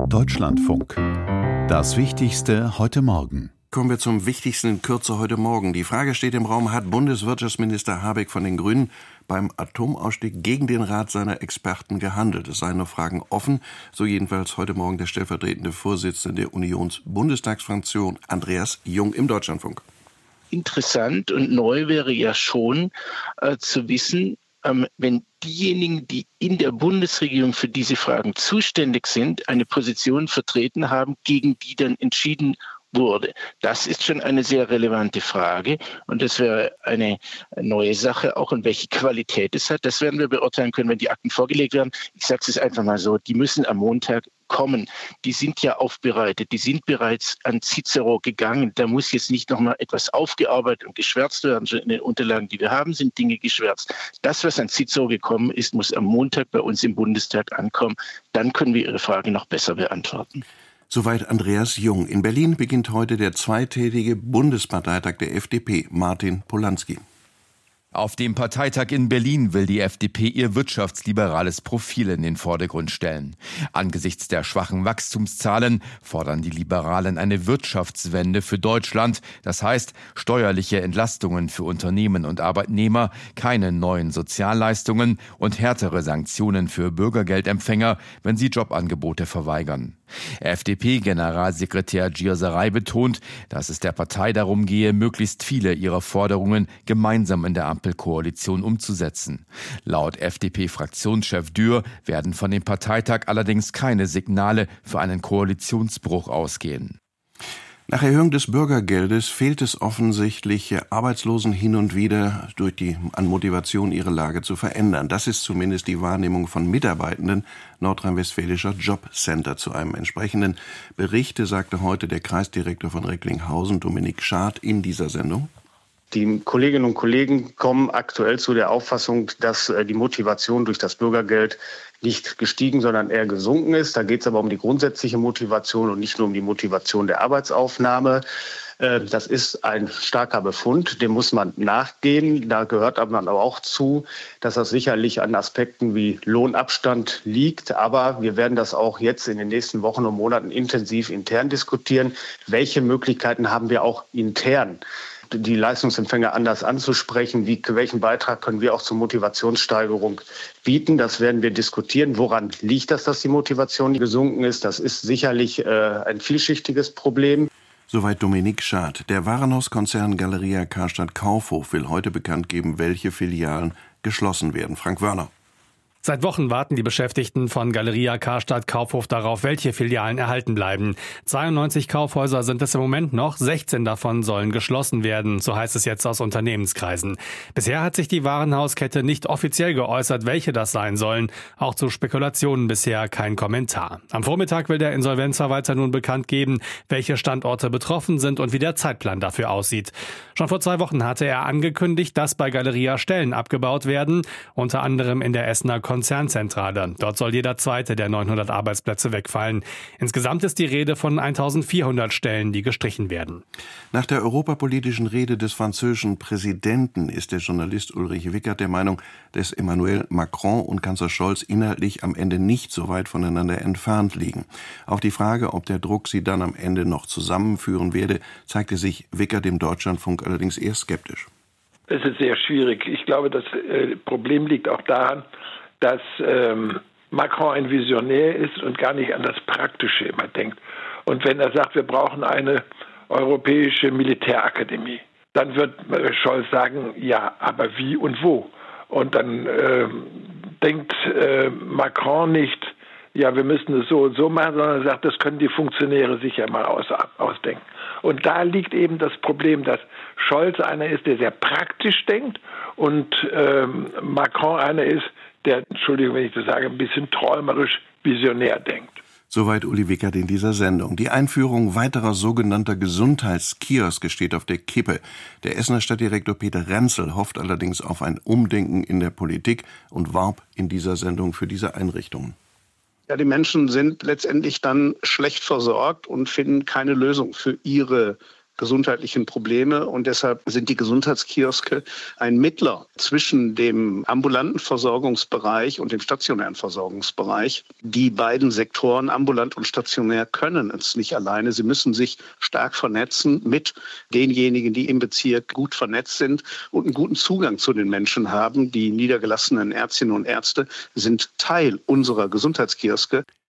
Deutschlandfunk. Das Wichtigste heute Morgen. Kommen wir zum Wichtigsten in Kürze heute Morgen. Die Frage steht im Raum: Hat Bundeswirtschaftsminister Habeck von den Grünen beim Atomausstieg gegen den Rat seiner Experten gehandelt? Es seien noch Fragen offen, so jedenfalls heute Morgen der stellvertretende Vorsitzende der Unions-Bundestagsfraktion Andreas Jung im Deutschlandfunk. Interessant und neu wäre ja schon zu wissen, wenn diejenigen, die in der Bundesregierung für diese Fragen zuständig sind, eine Position vertreten haben, gegen die dann entschieden wurde. Das ist schon eine sehr relevante Frage und das wäre eine neue Sache auch, und welche Qualität es hat, das werden wir beurteilen können, wenn die Akten vorgelegt werden. Ich sage es einfach mal so, die müssen am Montag kommen. Die sind ja aufbereitet, die sind bereits an Cicero gegangen. Da muss jetzt nicht nochmal etwas aufgearbeitet und geschwärzt werden. Schon in den Unterlagen, die wir haben, sind Dinge geschwärzt. Das, was an Cicero gekommen ist, muss am Montag bei uns im Bundestag ankommen. Dann können wir Ihre Frage noch besser beantworten. Soweit Andreas Jung. In Berlin beginnt heute der zweitägige Bundesparteitag der FDP. Martin Polański. Auf dem Parteitag in Berlin will die FDP ihr wirtschaftsliberales Profil in den Vordergrund stellen. Angesichts der schwachen Wachstumszahlen fordern die Liberalen eine Wirtschaftswende für Deutschland. Das heißt, steuerliche Entlastungen für Unternehmen und Arbeitnehmer, keine neuen Sozialleistungen und härtere Sanktionen für Bürgergeldempfänger, wenn sie Jobangebote verweigern. FDP-Generalsekretär Gierserei betont, dass es der Partei darum gehe, möglichst viele ihrer Forderungen gemeinsam in der Ampelkoalition umzusetzen. Laut FDP-Fraktionschef Dürr werden von dem Parteitag allerdings keine Signale für einen Koalitionsbruch ausgehen. Nach Erhöhung des Bürgergeldes fehlt es offensichtlich Arbeitslosen hin und wieder an Motivation, ihre Lage zu verändern. Das ist zumindest die Wahrnehmung von Mitarbeitenden nordrhein-westfälischer Jobcenter. Zu einem entsprechenden Bericht sagte heute der Kreisdirektor von Recklinghausen, Dominik Schad, in dieser Sendung: Die Kolleginnen und Kollegen kommen aktuell zu der Auffassung, dass die Motivation durch das Bürgergeld nicht gestiegen, sondern eher gesunken ist. Da geht es aber um die grundsätzliche Motivation und nicht nur um die Motivation der Arbeitsaufnahme. Das ist ein starker Befund, dem muss man nachgehen. Da gehört aber auch zu, dass das sicherlich an Aspekten wie Lohnabstand liegt. Aber wir werden das auch jetzt in den nächsten Wochen und Monaten intensiv intern diskutieren. Welche Möglichkeiten haben wir auch intern, die Leistungsempfänger anders anzusprechen? Welchen Beitrag können wir auch zur Motivationssteigerung bieten? Das werden wir diskutieren. Woran liegt das, dass die Motivation gesunken ist? Das ist sicherlich ein vielschichtiges Problem. Soweit Dominik Schad. Der Warenhauskonzern Galeria Karstadt Kaufhof will heute bekannt geben, welche Filialen geschlossen werden. Frank Wörner. Seit Wochen warten die Beschäftigten von Galeria Karstadt Kaufhof darauf, welche Filialen erhalten bleiben. 92 Kaufhäuser sind es im Moment noch, 16 davon sollen geschlossen werden, so heißt es jetzt aus Unternehmenskreisen. Bisher hat sich die Warenhauskette nicht offiziell geäußert, welche das sein sollen. Auch zu Spekulationen bisher kein Kommentar. Am Vormittag will der Insolvenzverwalter nun bekannt geben, welche Standorte betroffen sind und wie der Zeitplan dafür aussieht. Schon vor 2 Wochen hatte er angekündigt, dass bei Galeria Stellen abgebaut werden, unter anderem in der Essener Konzernzentrale. Dort soll jeder zweite der 900 Arbeitsplätze wegfallen. Insgesamt ist die Rede von 1400 Stellen, die gestrichen werden. Nach der europapolitischen Rede des französischen Präsidenten ist der Journalist Ulrich Wickert der Meinung, dass Emmanuel Macron und Kanzler Scholz inhaltlich am Ende nicht so weit voneinander entfernt liegen. Auf die Frage, ob der Druck sie dann am Ende noch zusammenführen werde, zeigte sich Wickert im Deutschlandfunk allerdings eher skeptisch. Es ist sehr schwierig. Ich glaube, das Problem liegt auch daran, dass Macron ein Visionär ist und gar nicht an das Praktische immer denkt. Und wenn er sagt, wir brauchen eine europäische Militärakademie, dann wird Scholz sagen, ja, aber wie und wo? Und dann denkt Macron nicht, ja, wir müssen es so und so machen, sondern sagt, das können die Funktionäre sich ja mal ausdenken. Und da liegt eben das Problem, dass Scholz einer ist, der sehr praktisch denkt und Macron einer ist, der, Entschuldigung, wenn ich das sage, ein bisschen träumerisch visionär denkt. Soweit Uli Wickert in dieser Sendung. Die Einführung weiterer sogenannter Gesundheitskioske steht auf der Kippe. Der Essener Stadtdirektor Peter Renzel hofft allerdings auf ein Umdenken in der Politik und warb in dieser Sendung für diese Einrichtungen. Ja, die Menschen sind letztendlich dann schlecht versorgt und finden keine Lösung für ihre gesundheitlichen Probleme. Und deshalb sind die Gesundheitskioske ein Mittler zwischen dem ambulanten Versorgungsbereich und dem stationären Versorgungsbereich. Die beiden Sektoren, ambulant und stationär, können es nicht alleine. Sie müssen sich stark vernetzen mit denjenigen, die im Bezirk gut vernetzt sind und einen guten Zugang zu den Menschen haben. Die niedergelassenen Ärztinnen und Ärzte sind Teil unserer Gesundheitskioske.